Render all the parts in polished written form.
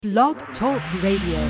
Blog Talk Radio.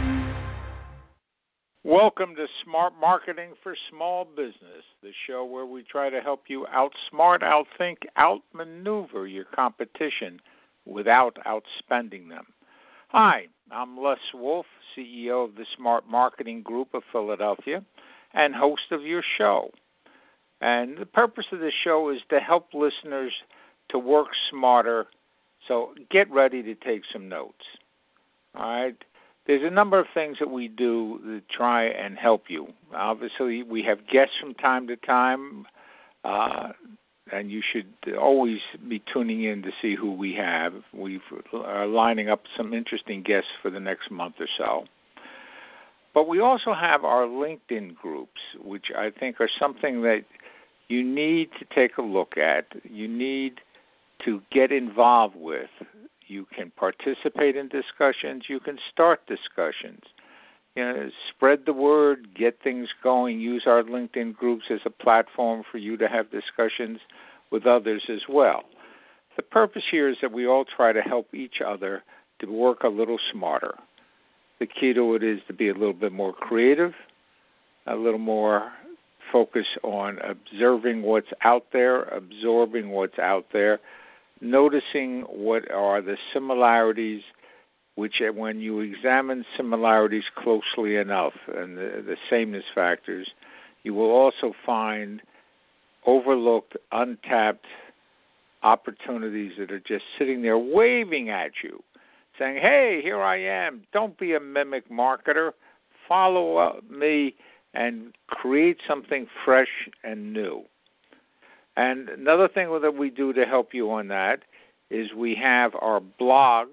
Welcome to Smart Marketing for Small Business, the show where we try to help you outsmart, outthink, outmaneuver your competition without outspending them. Hi, I'm Les Wolfe, CEO of the Smart Marketing Group of Philadelphia and host of your show. And the purpose of this show is to help listeners to work smarter, so get ready to take some notes. All right? There's a number of things that we do to try and help you. Obviously, we have guests from time to time, and you should always be tuning in to see who we have. We are lining up some interesting guests for the next month or so. But we also have our LinkedIn groups, which I think are something that you need to take a look at. You need to get involved with. You can participate in discussions. You can start discussions. Spread the word, get things going. Use our LinkedIn groups as a platform for you to have discussions with others as well. The purpose here is that we all try to help each other to work a little smarter. The key to it is to be a little bit more creative, a little more focus on observing what's out there, absorbing what's out there, noticing what are the similarities, which when you examine similarities closely enough and the sameness factors, you will also find overlooked, untapped opportunities that are just sitting there waving at you, saying, hey, here I am. Don't be a mimic marketer. Follow me and create something fresh and new. And another thing that we do to help you on that is we have our blog,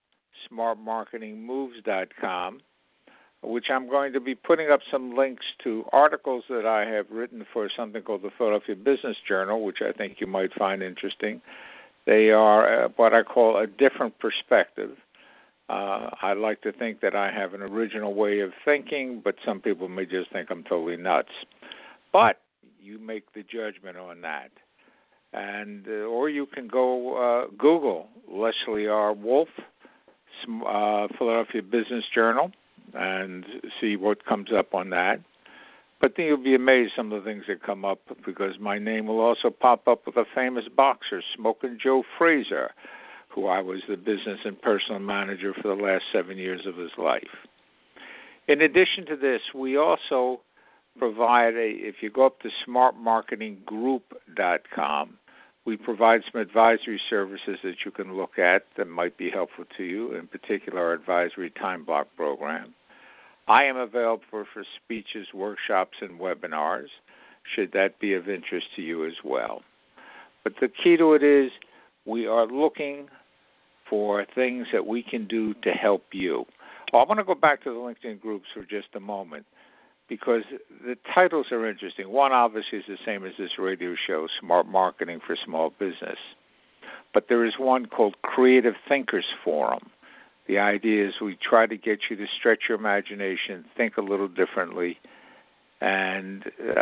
smartmarketingmoves.com, which I'm going to be putting up some links to articles that I have written for something called the Philadelphia Business Journal, which I think you might find interesting. They are what I call a different perspective. I like to think that I have an original way of thinking, but some people may just think I'm totally nuts. But you make the judgment on that. And or you can go Google Leslie R. Wolfe, Philadelphia Business Journal, and see what comes up on that. But then you'll be amazed some of the things that come up, because my name will also pop up with a famous boxer, Smokin' Joe Frazier, who I was the business and personal manager for the last 7 years of his life. In addition to this, we also provide if you go up to smartmarketinggroup.com, we provide some advisory services that you can look at that might be helpful to you, in particular our advisory time block program. I am available for speeches, workshops, and webinars, should that be of interest to you as well. But the key to it is we are looking for things that we can do to help you. Well, I want to go back to the LinkedIn groups for just a moment, because the titles are interesting. One, obviously, is the same as this radio show, Smart Marketing for Small Business. But there is one called Creative Thinkers Forum. The idea is we try to get you to stretch your imagination, think a little differently, and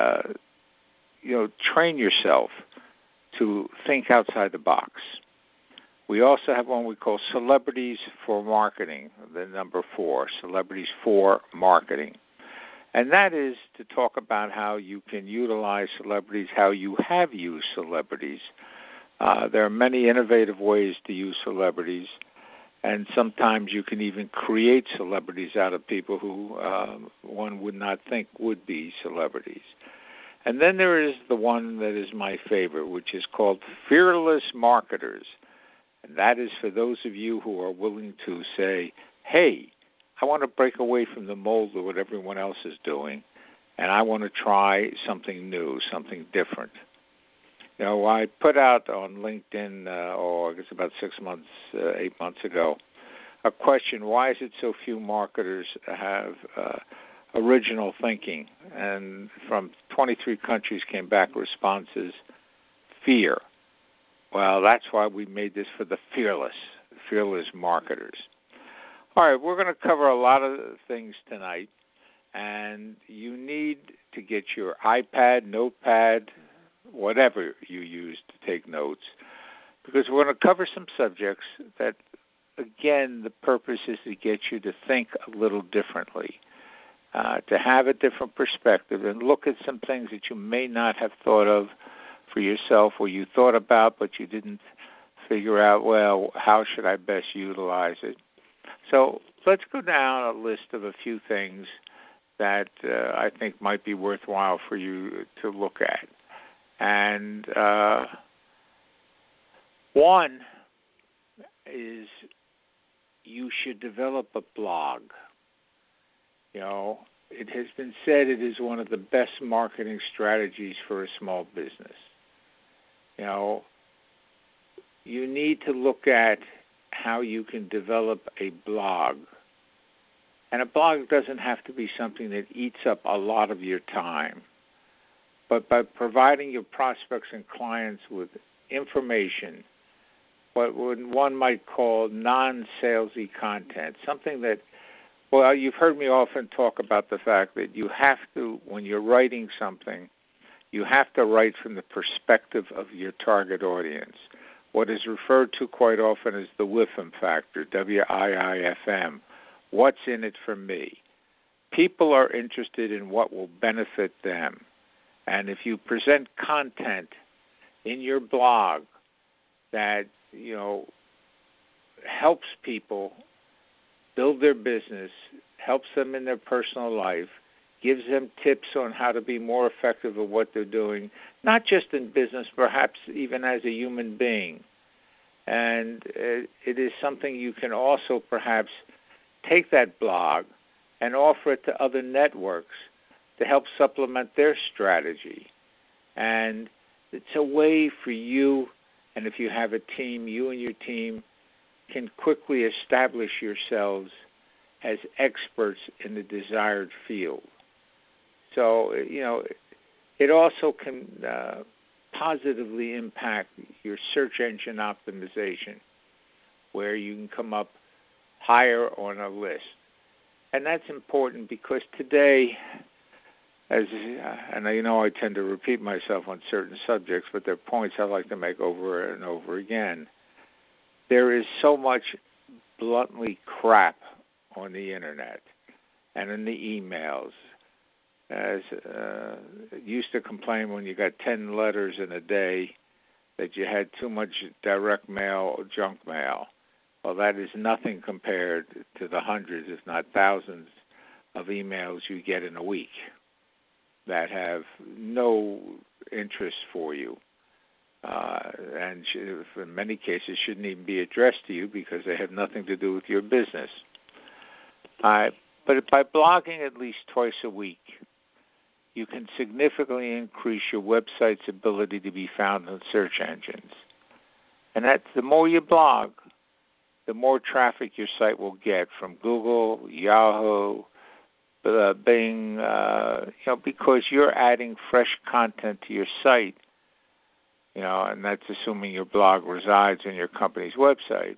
train yourself to think outside the box. We also have one we call Celebrities for Marketing, the number 4, Celebrities for Marketing. And that is to talk about how you can utilize celebrities, how you have used celebrities. There are many innovative ways to use celebrities, and sometimes you can even create celebrities out of people who one would not think would be celebrities. And then there is the one that is my favorite, which is called Fearless Marketers. And that is for those of you who are willing to say, hey, I want to break away from the mold of what everyone else is doing, and I want to try something new, something different. I put out on LinkedIn, I guess about 8 months ago, a question: why is it so few marketers have original thinking? And from 23 countries came back responses: fear. Well, that's why we made this for the fearless marketers. All right, we're going to cover a lot of things tonight, and you need to get your iPad, notepad, whatever you use to take notes, because we're going to cover some subjects that again, the purpose is to get you to think a little differently, to have a different perspective and look at some things that you may not have thought of for yourself, or you thought about but you didn't figure out, well, how should I best utilize it? So let's go down a list of a few things that I think might be worthwhile for you to look at. And one is you should develop a blog. You know, it has been said it is one of the best marketing strategies for a small business. You know, you need to look at how you can develop a blog. And a blog doesn't have to be something that eats up a lot of your time. But by providing your prospects and clients with information, what one might call non-salesy content, something that, well, you've heard me often talk about the fact that you have to, when you're writing something, you have to write from the perspective of your target audience. What is referred to quite often as the WIFM factor, WIIFM. What's in it for me? People are interested in what will benefit them. And if you present content in your blog that, you know, helps people build their business, helps them in their personal life, gives them tips on how to be more effective at what they're doing, not just in business, perhaps even as a human being. And it is something you can also perhaps take that blog and offer it to other networks to help supplement their strategy. And it's a way for you, and if you have a team, you and your team can quickly establish yourselves as experts in the desired field. So, you know, it also can positively impact your search engine optimization, where you can come up higher on a list. And that's important because today, and you know I tend to repeat myself on certain subjects, but there are points I like to make over and over again. There is so much bluntly crap on the internet and in the emails. As used to complain when you got 10 letters in a day that you had too much direct mail or junk mail. Well, that is nothing compared to the hundreds, if not thousands, of emails you get in a week that have no interest for you. And in many cases shouldn't even be addressed to you because they have nothing to do with your business. But by blogging at least twice a week, you can significantly increase your website's ability to be found in search engines. And that's the more you blog, the more traffic your site will get from Google, Yahoo, Bing, because you're adding fresh content to your site, and that's assuming your blog resides on your company's website.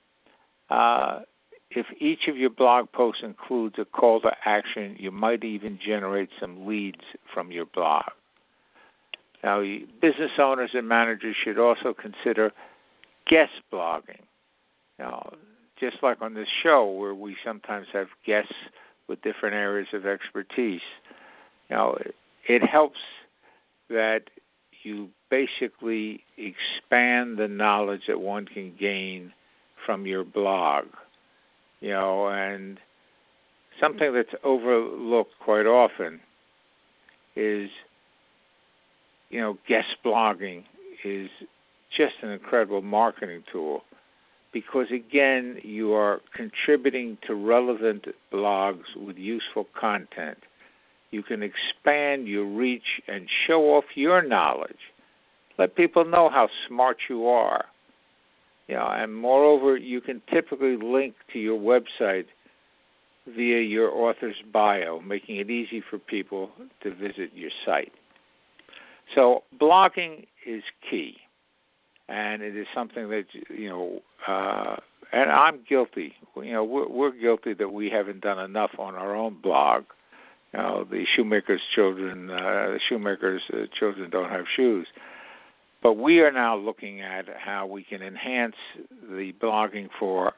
If each of your blog posts includes a call to action, you might even generate some leads from your blog. Now, business owners and managers should also consider guest blogging. Now, just like on this show where we sometimes have guests with different areas of expertise, it helps that you basically expand the knowledge that one can gain from your blog. And something that's overlooked quite often is, guest blogging is just an incredible marketing tool because, again, you are contributing to relevant blogs with useful content. You can expand your reach and show off your knowledge. Let people know how smart you are. And moreover, you can typically link to your website via your author's bio, making it easy for people to visit your site. So blogging is key, and it is something that, and I'm guilty. We're guilty that we haven't done enough on our own blog. The shoemaker's children don't have shoes. But we are now looking at how we can enhance the blogging for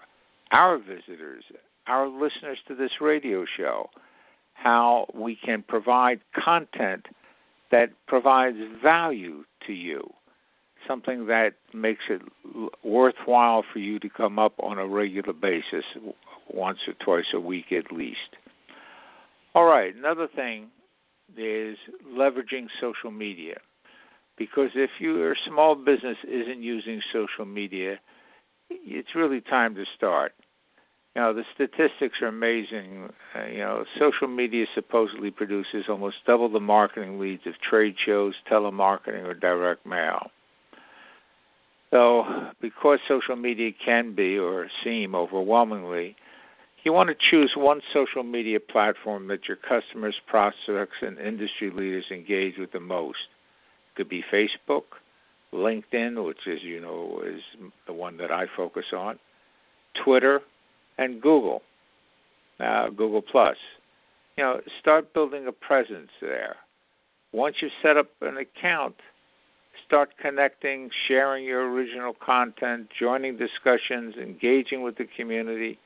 our visitors, our listeners to this radio show, how we can provide content that provides value to you, something that makes it worthwhile for you to come up on a regular basis, once or twice a week at least. All right, another thing is leveraging social media. Because if your small business isn't using social media, it's really time to start. The statistics are amazing. Social media supposedly produces almost double the marketing leads of trade shows, telemarketing, or direct mail. So, because social media can be or seem overwhelmingly, you want to choose one social media platform that your customers, prospects, and industry leaders engage with the most. It could be Facebook, LinkedIn, which is the one that I focus on, Twitter, and Google, Google+. Start building a presence there. Once you set up an account, start connecting, sharing your original content, joining discussions, engaging with the community.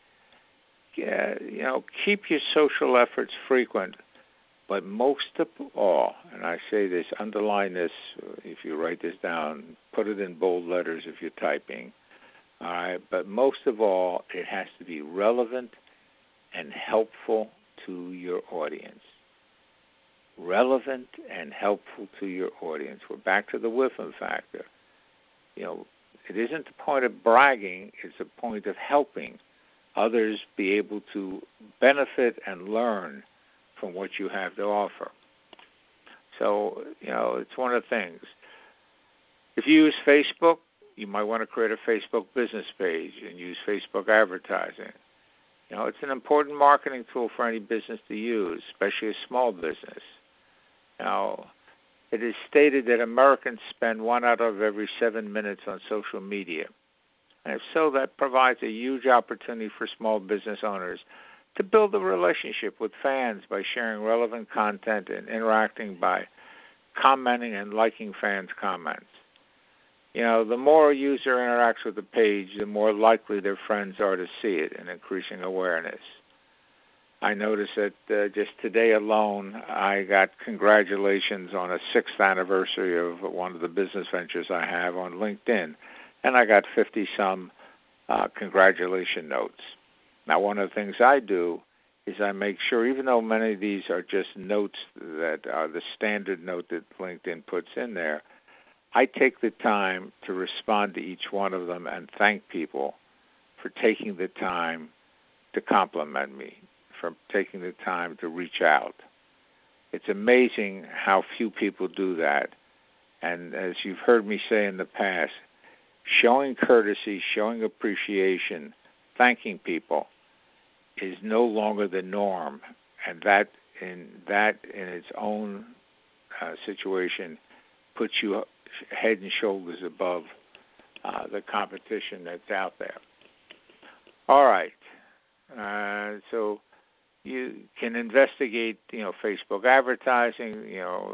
Keep your social efforts frequent, but most of all, and I say this, underline this, if you write this down, put it in bold letters if you're typing. All right, but most of all, it has to be relevant and helpful to your audience. Relevant and helpful to your audience. We're back to the Whiffen factor. It isn't a point of bragging, it's a point of helping others be able to benefit and learn from what you have to offer. So, it's one of the things. If you use Facebook, you might want to create a Facebook business page and use Facebook advertising. It's an important marketing tool for any business to use, especially a small business. Now, it is stated that Americans spend 1 out of every 7 minutes on social media. And if so, that provides a huge opportunity for small business owners to build a relationship with fans by sharing relevant content and interacting by commenting and liking fans' comments. The more a user interacts with the page, the more likely their friends are to see it and increasing awareness. I noticed that just today alone, I got congratulations on a 6th anniversary of one of the business ventures I have on LinkedIn, and I got 50-some congratulation notes. Now, one of the things I do is I make sure, even though many of these are just notes that are the standard note that LinkedIn puts in there, I take the time to respond to each one of them and thank people for taking the time to compliment me, for taking the time to reach out. It's amazing how few people do that. And as you've heard me say in the past, showing courtesy, showing appreciation, thanking people is no longer the norm. And that in its own situation puts you head and shoulders above the competition that's out there. All right. So you can investigate, Facebook advertising,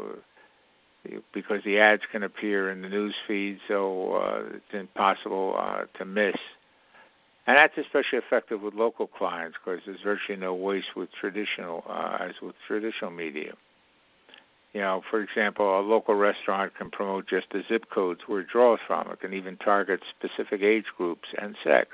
because the ads can appear in the news feed, so it's impossible to miss. And that's especially effective with local clients because there's virtually no waste with traditional media. For example, a local restaurant can promote just the zip codes where it draws from. It can even target specific age groups and sex.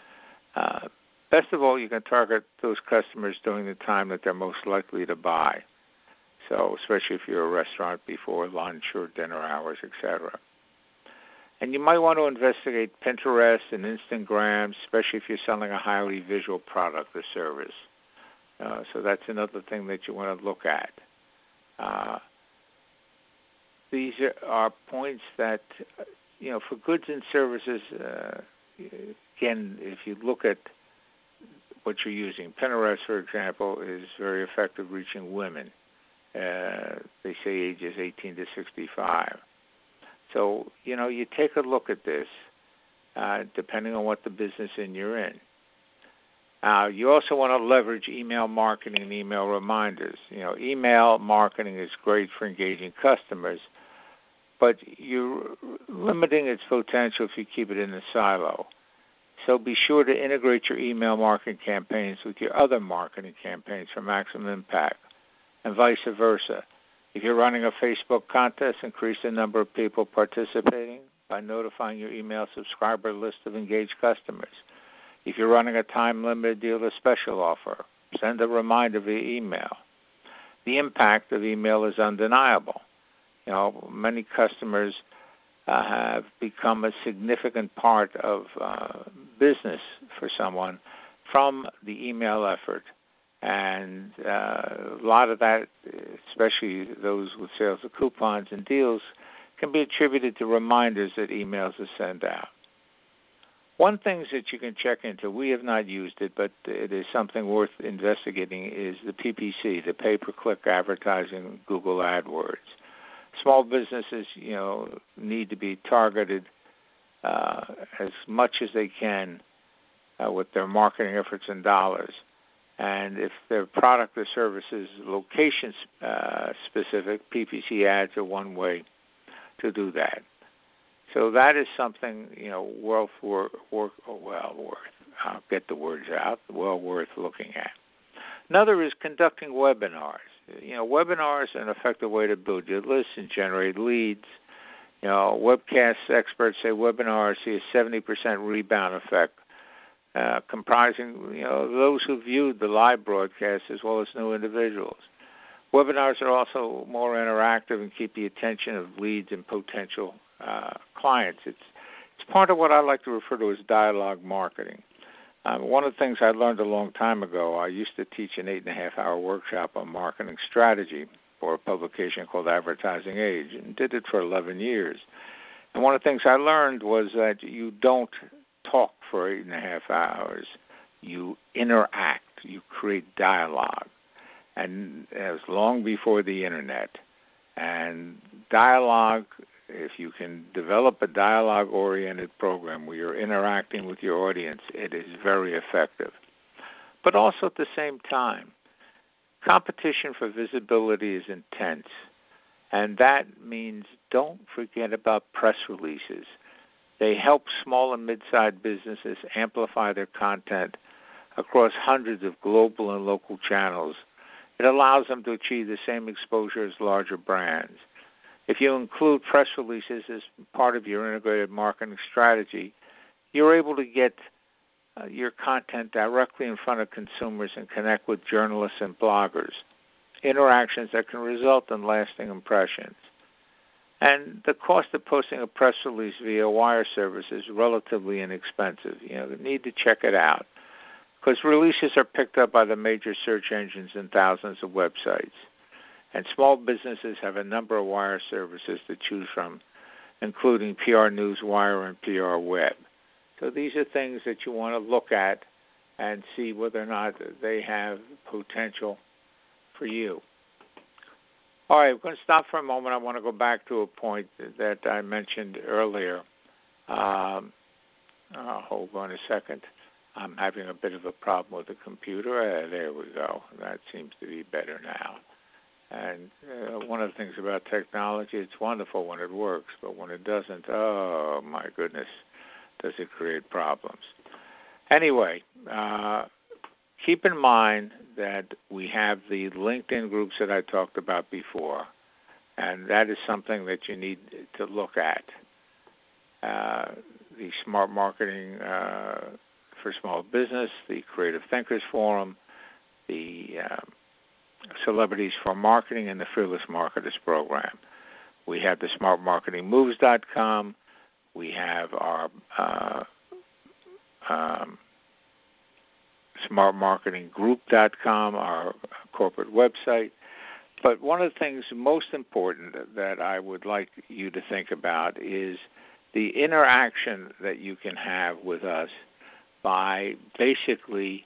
Best of all, you can target those customers during the time that they're most likely to buy. So, especially if you're a restaurant before lunch or dinner hours, etc. And you might want to investigate Pinterest and Instagram, especially if you're selling a highly visual product or service. So that's another thing that you want to look at. These are points that, for goods and services, again, if you look at what you're using, Pinterest, for example, is very effective reaching women. They say ages 18 to 65. So, you take a look at this, depending on what the business you're in. You also want to leverage email marketing and email reminders. Email marketing is great for engaging customers, but you're limiting its potential if you keep it in a silo. So be sure to integrate your email marketing campaigns with your other marketing campaigns for maximum impact, and vice versa. If you're running a Facebook contest, increase the number of people participating by notifying your email subscriber list of engaged customers. If you're running a time-limited deal or special offer, send a reminder via email. The impact of email is undeniable. Many customers have become a significant part of business for someone from the email effort. And a lot of that, especially those with sales of coupons and deals, can be attributed to reminders that emails are sent out. One thing that you can check into, we have not used it, but it is something worth investigating, is the PPC, the pay-per-click advertising, Google AdWords. Small businesses, need to be targeted as much as they can with their marketing efforts and dollars. And if their product or service is location-specific, PPC ads are one way to do that. So that is something, well worth looking at. Another is conducting webinars. Webinars are an effective way to build your list and generate leads. Webcast experts say webinars see a 70% rebound effect, comprising, those who viewed the live broadcast as well as new individuals. Webinars are also more interactive and keep the attention of leads and potential clients. It's part of what I like to refer to as dialogue marketing. One of the things I learned a long time ago, I used to teach an 8.5-hour workshop on marketing strategy for a publication called Advertising Age, and did it for 11 years. And one of the things I learned was that you don't talk for 8.5 hours. You interact. You create dialogue. And it was long before the Internet. And dialogue, if you can develop a dialogue-oriented program where you're interacting with your audience, it is very effective. But also at the same time, competition for visibility is intense. And that means don't forget about press releases. They help small and mid-sized businesses amplify their content across hundreds of global and local channels. It allows them to achieve the same exposure as larger brands. If you include press releases as part of your integrated marketing strategy, you're able to get your content directly in front of consumers and connect with journalists and bloggers, interactions that can result in lasting impressions. And the cost of posting a press release via wire service is relatively inexpensive. You need to check it out, because releases are picked up by the major search engines and thousands of websites. And small businesses have a number of wire services to choose from, including PR Newswire and PR Web. So these are things that you want to look at and see whether or not they have potential for you. All right, we're going to stop for a moment. I want to go back to a point that I mentioned earlier. Hold on a second. I'm having a bit of a problem with the computer. There we go. That seems to be better now. And one of the things about technology, it's wonderful when it works, but when it doesn't, oh, my goodness, does it create problems. Anyway, keep in mind that we have the LinkedIn groups that I talked about before, and that is something that you need to look at. The Smart Marketing for Small Business, the Creative Thinkers Forum, the Celebrities for Marketing, and the Fearless Marketers Program. We have the smartmarketingmoves.com. We have our smartmarketinggroup.com, our corporate website. But one of the things most important that I would like you to think about is the interaction that you can have with us by basically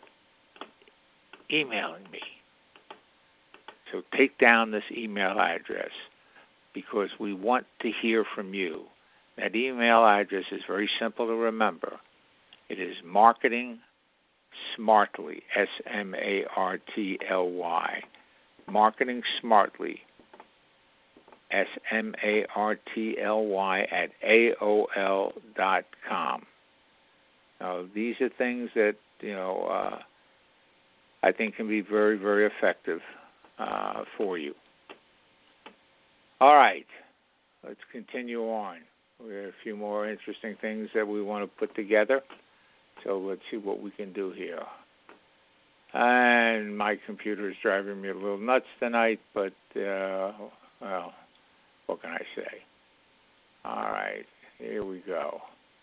emailing me. So take down this email address, because we want to hear from you. That email address is very simple to remember. It is Marketing Smartly, SMARTLY. Marketing Smartly, SMARTLY @ AOL.com. These are things that, I think can be very, very effective for you. All right, let's continue on. We have a few more interesting things that we want to put together. So let's see what we can do here. And my computer is driving me a little nuts tonight, but, well, what can I say? All right, here we go.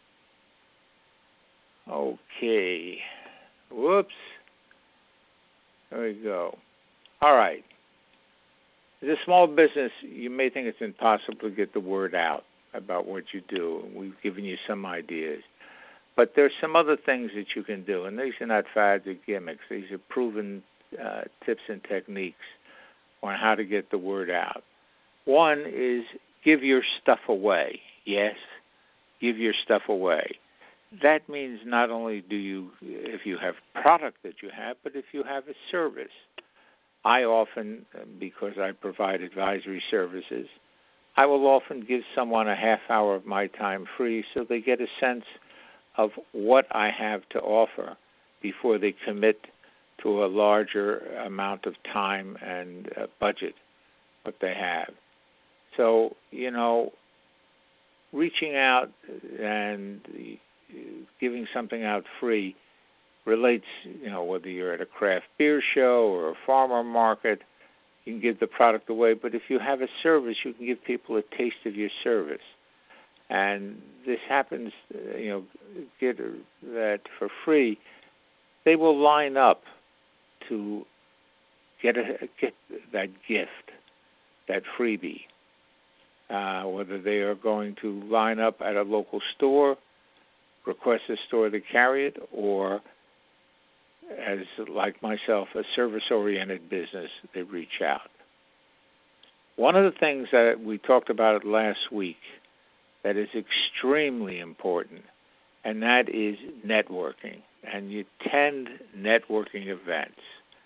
Okay. Whoops. There we go. All right. As a small business, you may think it's impossible to get the word out about what you do. We've given you some ideas. But there's some other things that you can do, and these are not fads or gimmicks. These are proven tips and techniques on how to get the word out. One is give your stuff away. Yes, give your stuff away. That means not only do you, if you have product that you have, but if you have a service. I often, because I provide advisory services, I will often give someone a half hour of my time free so they get a sense of what I have to offer before they commit to a larger amount of time and budget what they have. So, reaching out and giving something out free relates, whether you're at a craft beer show or a farmer market, you can give the product away. But if you have a service, you can give people a taste of your service. And this happens, get that for free. They will line up to get that gift, that freebie. Whether they are going to line up at a local store, request a store to carry it, or as like myself, a service-oriented business, they reach out. One of the things that we talked about last week that is extremely important, and that is networking. And you attend networking events.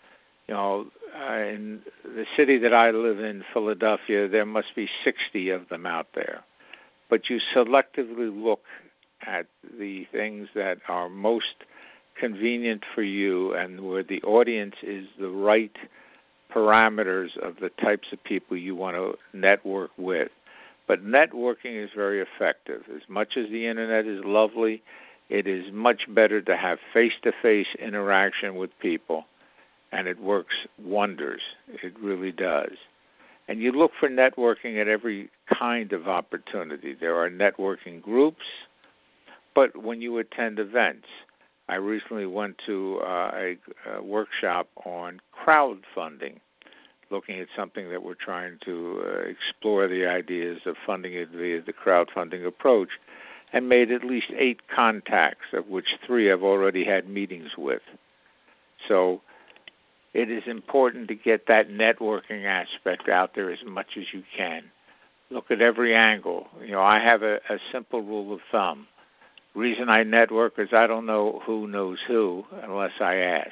In the city that I live in, Philadelphia, there must be 60 of them out there. But you selectively look at the things that are most convenient for you and where the audience is the right parameters of the types of people you want to network with. But networking is very effective. As much as the Internet is lovely, it is much better to have face-to-face interaction with people, and it works wonders. It really does. And you look for networking at every kind of opportunity. There are networking groups, but when you attend events, I recently went to a workshop on crowdfunding, looking at something that we're trying to explore the ideas of funding it via the crowdfunding approach, and made at least 8 contacts, of which 3 I've already had meetings with. So it is important to get that networking aspect out there as much as you can. Look at every angle. I have a simple rule of thumb. Reason I network is I don't know who knows who unless I ask.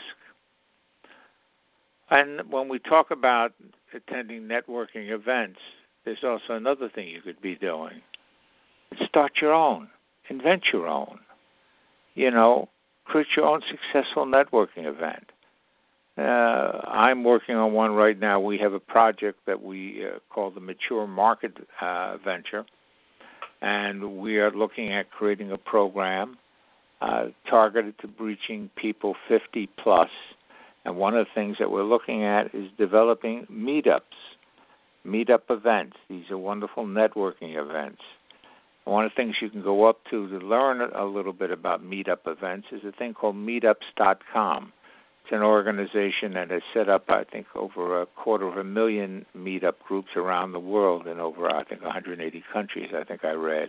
And when we talk about attending networking events, there's also another thing you could be doing. Start your own. Invent your own. Create your own successful networking event. I'm working on one right now. We have a project that we call the Mature Market Venture, and we are looking at creating a program targeted to reaching people 50 plus. And one of the things that we're looking at is developing meetup events. These are wonderful networking events. One of the things you can go up to learn a little bit about meetup events is a thing called meetups.com. It's an organization that has set up, I think, over 250,000 meetup groups around the world in over, 180 countries, I think I read.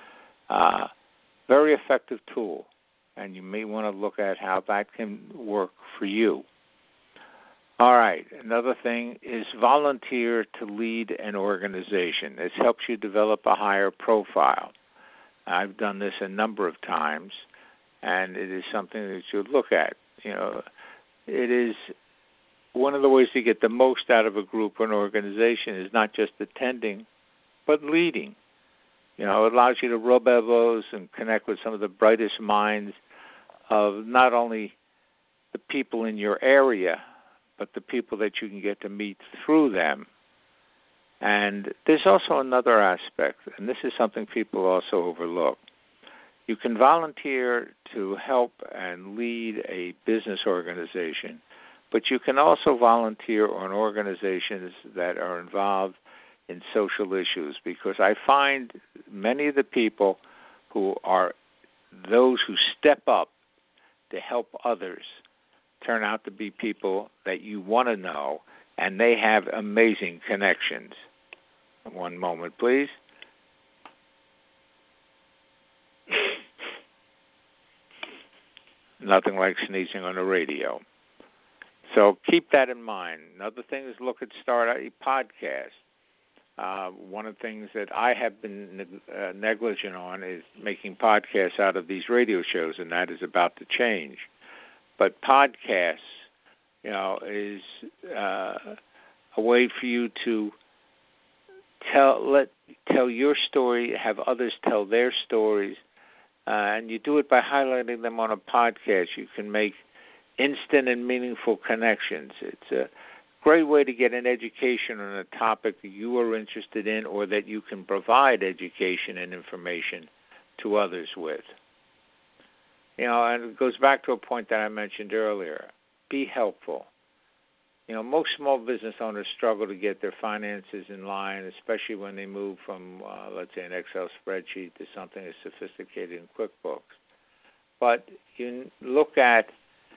Very effective tool, and you may want to look at how that can work for you. All right, another thing is volunteer to lead an organization. This helps you develop a higher profile. I've done this a number of times, and it is something that you look at. It is one of the ways to get the most out of a group or an organization is not just attending, but leading. It allows you to rub elbows and connect with some of the brightest minds of not only the people in your area, but the people that you can get to meet through them. And there's also another aspect, and this is something people also overlook. You can volunteer to help and lead a business organization, but you can also volunteer on organizations that are involved in social issues, because I find many of the people who are those who step up to help others turn out to be people that you want to know, and they have amazing connections. One moment, please. Nothing like sneezing on the radio. So keep that in mind. Another thing is look at start a podcast. One of the things that I have been negligent on is making podcasts out of these radio shows, and that is about to change. But podcasts, is a way for you to tell your story, have others tell their stories, and you do it by highlighting them on a podcast. You can make instant and meaningful connections. It's a great way to get an education on a topic that you are interested in, or that you can provide education and information to others with. And it goes back to a point that I mentioned earlier. Be helpful. Most small business owners struggle to get their finances in line, especially when they move from, let's say, an Excel spreadsheet to something as sophisticated in QuickBooks. But you look at,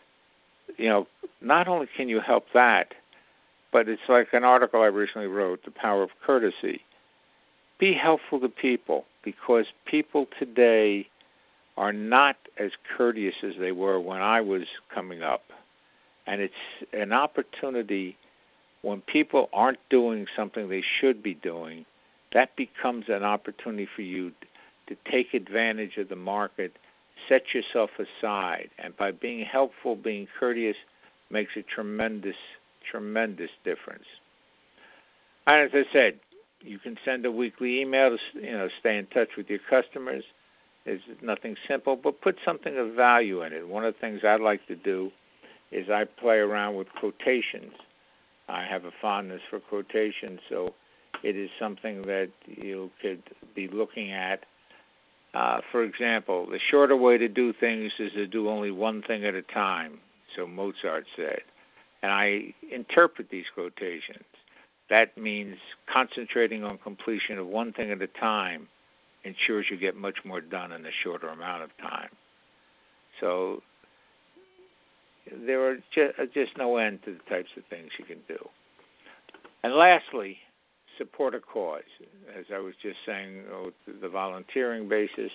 not only can you help that, but it's like an article I recently wrote, The Power of Courtesy. Be helpful to people, because people today are not as courteous as they were when I was coming up. And it's an opportunity when people aren't doing something they should be doing, that becomes an opportunity for you to take advantage of the market, set yourself aside. And by being helpful, being courteous, makes a tremendous, tremendous difference. And as I said, you can send a weekly email to stay in touch with your customers. There's nothing simple, but put something of value in it. One of the things I like to do is I play around with quotations. I have a fondness for quotations, so it is something that you could be looking at. For example, the shorter way to do things is to do only one thing at a time, so Mozart said. And I interpret these quotations. That means concentrating on completion of one thing at a time ensures you get much more done in a shorter amount of time. So there are just no end to the types of things you can do. And lastly, support a cause. As I was just saying, the volunteering basis,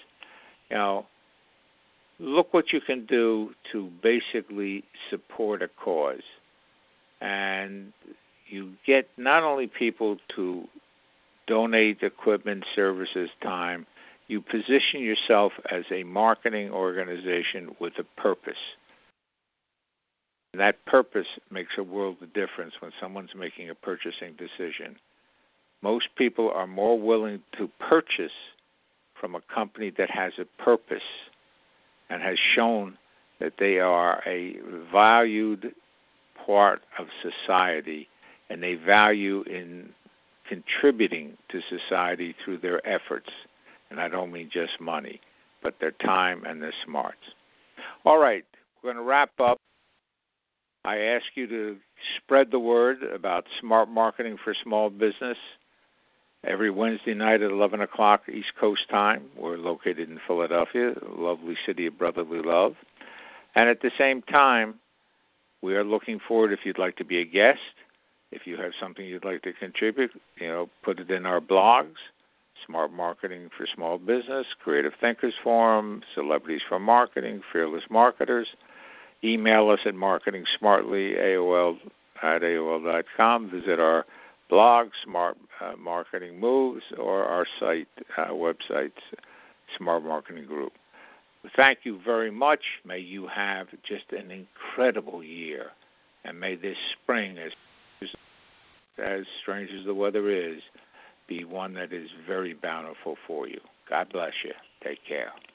look what you can do to basically support a cause. And you get not only people to donate equipment, services, time, you position yourself as a marketing organization with a purpose. And that purpose makes a world of difference when someone's making a purchasing decision. Most people are more willing to purchase from a company that has a purpose and has shown that they are a valued part of society, and they value in contributing to society through their efforts. And I don't mean just money, but their time and their smarts. All right, we're going to wrap up. I ask you to spread the word about Smart Marketing for Small Business every Wednesday night at 11 o'clock East Coast time. We're located in Philadelphia, a lovely city of brotherly love. And at the same time, we are looking forward, if you'd like to be a guest, if you have something you'd like to contribute, put it in our blogs, Smart Marketing for Small Business, Creative Thinkers Forum, Celebrities for Marketing, Fearless Marketers. Email us at marketingsmartly@AOL.com. Visit our blog, Smart Marketing Moves, or our site, website, Smart Marketing Group. Thank you very much. May you have just an incredible year. And may this spring, as strange as the weather is, be one that is very bountiful for you. God bless you. Take care.